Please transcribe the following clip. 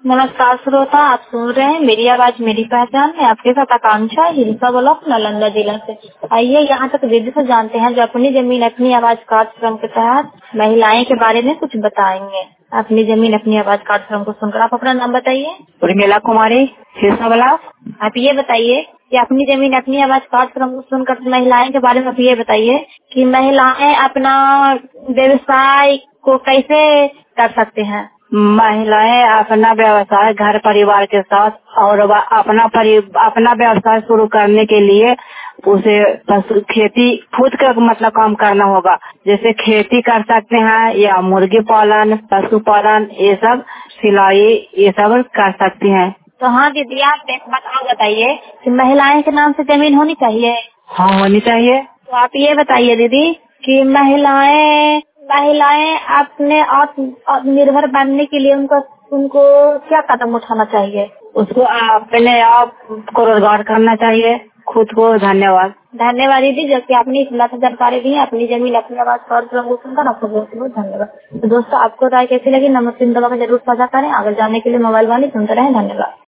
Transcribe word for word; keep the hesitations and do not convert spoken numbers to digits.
नमस्कार श्रोता, आप सुन रहे हैं मेरी आवाज मेरी पहचान में। आपके साथ आकांक्षा हिलसा ब्लॉक नालंदा जिला से। आइए यहाँ तक दीदी से जानते हैं जो अपनी जमीन अपनी आवाज कार्यक्रम के तहत महिलाएं के बारे में कुछ बताएंगे। अपनी जमीन अपनी आवाज कार्यक्रम को सुनकर आप अपना नाम बताइए। उर्मिला कुमारी, हिलसा ब्लॉक। आप ये बताइए कि अपनी जमीन अपनी आवाज कार्यक्रम को सुनकर महिलाएं के बारे में आप ये बताइए कि महिलाएं अपना व्यवसाय को कैसे कर सकते हैं। महिलाएं अपना व्यवसाय घर परिवार के साथ और अपना परि, अपना व्यवसाय शुरू करने के लिए उसे पशु खेती खुद का मतलब काम करना होगा। जैसे खेती कर सकते हैं या मुर्गी पालन, पशु पालन, ये सब सिलाई ये सब कर सकती हैं। तो हाँ दीदी, आप एक बात और बताइए कि महिलाएं के नाम से जमीन होनी चाहिए। हाँ, होनी चाहिए। तो आप ये बताइए दीदी कि महिलाएं महिलाएं अपने आत्मनिर्भर बनने के लिए उनको उनको क्या कदम उठाना चाहिए। उसको अपने आप को रोजगार करना चाहिए खुद को। धन्यवाद। धन्यवाद दीदी, जो कि आपने इस बात जानकारी दी है। अपनी जमीन अपनी आवाज कार्यक्रम को सुनकर आपको बहुत बहुत धन्यवाद। तो दोस्तों, आपको राय कैसी लगी नमस्ते दबा का जरूर साझा करें। आगे जाने के लिए मोबाइल वाले सुनते रहें। धन्यवाद।